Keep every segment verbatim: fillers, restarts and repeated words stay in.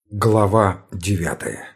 Глава девятая.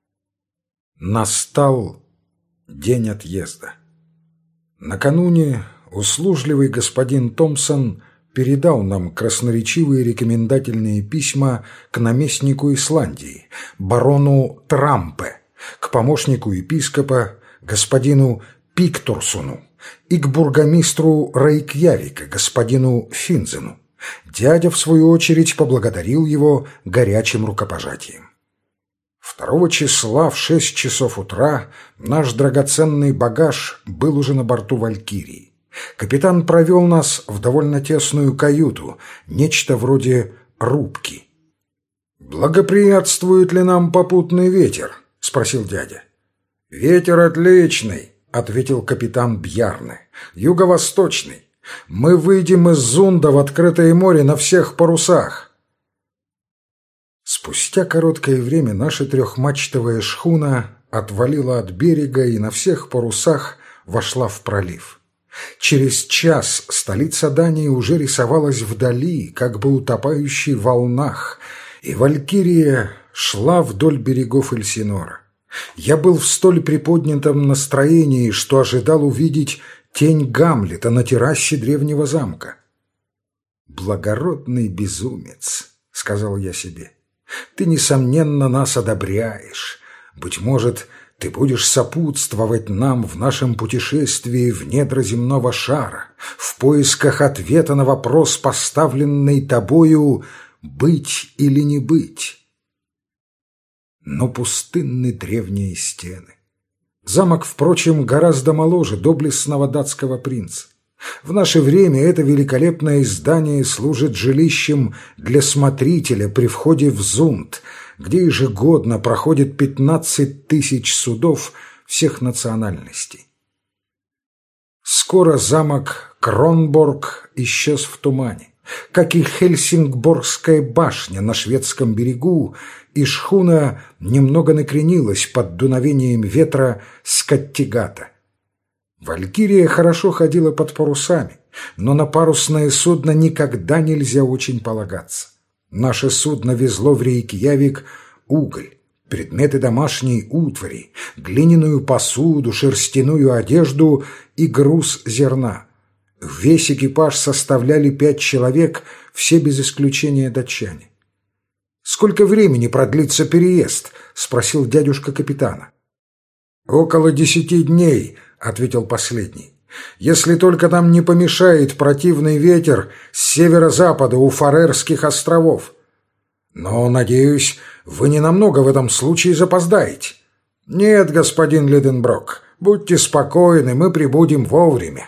Настал день отъезда. Накануне услужливый господин Томпсон передал нам красноречивые рекомендательные письма к наместнику Исландии, барону Трампе, к помощнику епископа, господину Пиктурсуну, и к бургомистру Рейкьявика, господину Финзену. Дядя, в свою очередь, поблагодарил его горячим рукопожатием. Второго числа в шесть часов утра наш драгоценный багаж был уже на борту «Валькирии». Капитан провел нас в довольно тесную каюту, нечто вроде рубки. «Благоприятствует ли нам попутный ветер?» — спросил дядя. «Ветер отличный», — ответил капитан Бьярне, — «юго-восточный. Мы выйдем из Зунда в открытое море на всех парусах». Спустя короткое время наша трехмачтовая шхуна отвалила от берега и на всех парусах вошла в пролив. Через час столица Дании уже рисовалась вдали, как бы утопающей в волнах, и «Валькирия» шла вдоль берегов Эльсинора. Я был в столь приподнятом настроении, что ожидал увидеть тень Гамлета на террасе древнего замка. «Благородный безумец», — сказал я себе, — «ты, несомненно, нас одобряешь. Быть может, ты будешь сопутствовать нам в нашем путешествии в недра земного шара, в поисках ответа на вопрос, поставленный тобою «быть или не быть». Но пустынны древние стены. Замок, впрочем, гораздо моложе доблестного датского принца. В наше время это великолепное здание служит жилищем для смотрителя при входе в Зунд, где ежегодно проходит пятнадцать тысяч судов всех национальностей. Скоро замок Кронборг исчез в тумане, как и Хельсингборгская башня на шведском берегу, и шхуна немного накренилась под дуновением ветра с Каттегата. «Валькирия» хорошо ходила под парусами, но на парусное судно никогда нельзя очень полагаться. Наше судно везло в Рейкьявик уголь, предметы домашней утвари, глиняную посуду, шерстяную одежду и груз зерна. Весь экипаж составляли пять человек, все без исключения датчане. «Сколько времени продлится переезд?» — спросил дядюшка капитана. «Около десяти дней», — ответил последний. «Если только нам не помешает противный ветер с северо-запада у Фарерских островов. Но, надеюсь, вы ненамного в этом случае запоздаете». «Нет, господин Лиденброк, будьте спокойны, мы прибудем вовремя».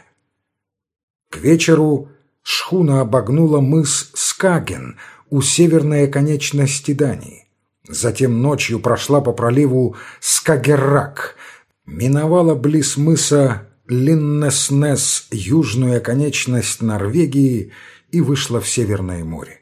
К вечеру шхуна обогнула мыс Скаген у северной оконечности Дании. Затем ночью прошла по проливу Скагеррак, миновала близ мыса Линнеснес южную оконечность Норвегии и вышла в Северное море.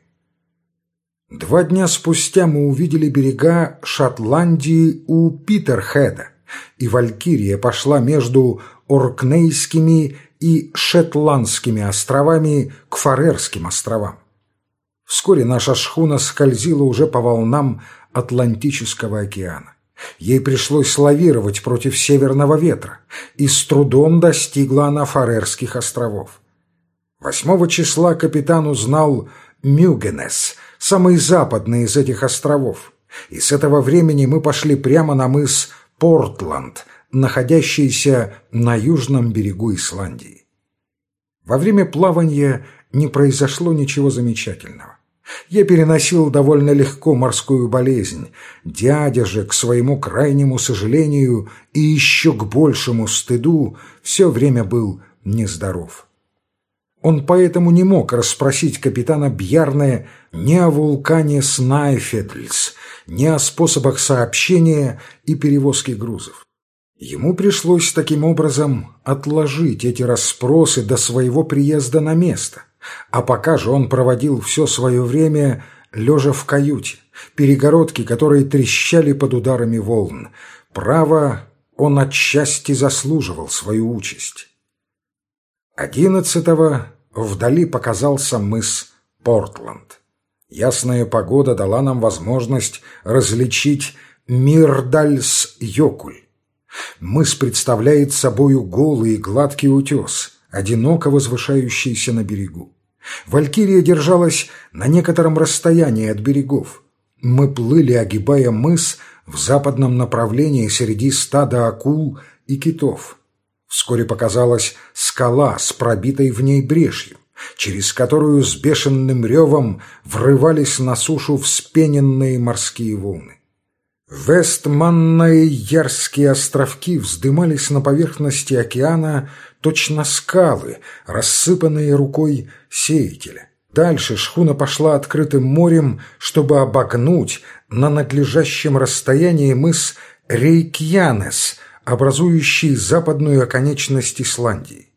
Два дня спустя мы увидели берега Шотландии у Питерхеда, и «Валькирия» пошла между Оркнейскими и Шетландскими островами к Фарерским островам. Вскоре наша шхуна скользила уже по волнам Атлантического океана. Ей пришлось лавировать против северного ветра, и с трудом достигла она Фарерских островов. Восьмого числа капитан узнал Мюгенес, самый западный из этих островов, и с этого времени мы пошли прямо на мыс Портланд, находящийся на южном берегу Исландии. Во время плавания не произошло ничего замечательного. Я переносил довольно легко морскую болезнь. Дядя же, к своему крайнему сожалению и еще к большему стыду, все время был нездоров. Он поэтому не мог расспросить капитана Бьярне ни о вулкане Снайфедльс, ни о способах сообщения и перевозки грузов. Ему пришлось таким образом отложить эти расспросы до своего приезда на место, а пока же он проводил все свое время лежа в каюте, перегородки которой трещали под ударами волн. Право, он отчасти заслуживал свою участь. Одиннадцатого вдали показался мыс Портланд. Ясная погода дала нам возможность различить Мирдальс-Йокуль. Мыс представляет собою голый и гладкий утес, одиноко возвышающийся на берегу. Валькирия держалась на некотором расстоянии от берегов. Мы плыли, огибая мыс в западном направлении среди стада акул и китов. Вскоре показалась скала с пробитой в ней брешью, через которую с бешеным ревом врывались на сушу вспененные морские волны. Вестманнаейярские островки вздымались на поверхности океана точно скалы, рассыпанные рукой сеятеля. Дальше шхуна пошла открытым морем, чтобы обогнуть на надлежащем расстоянии мыс Рейкьянес, образующий западную оконечность Исландии.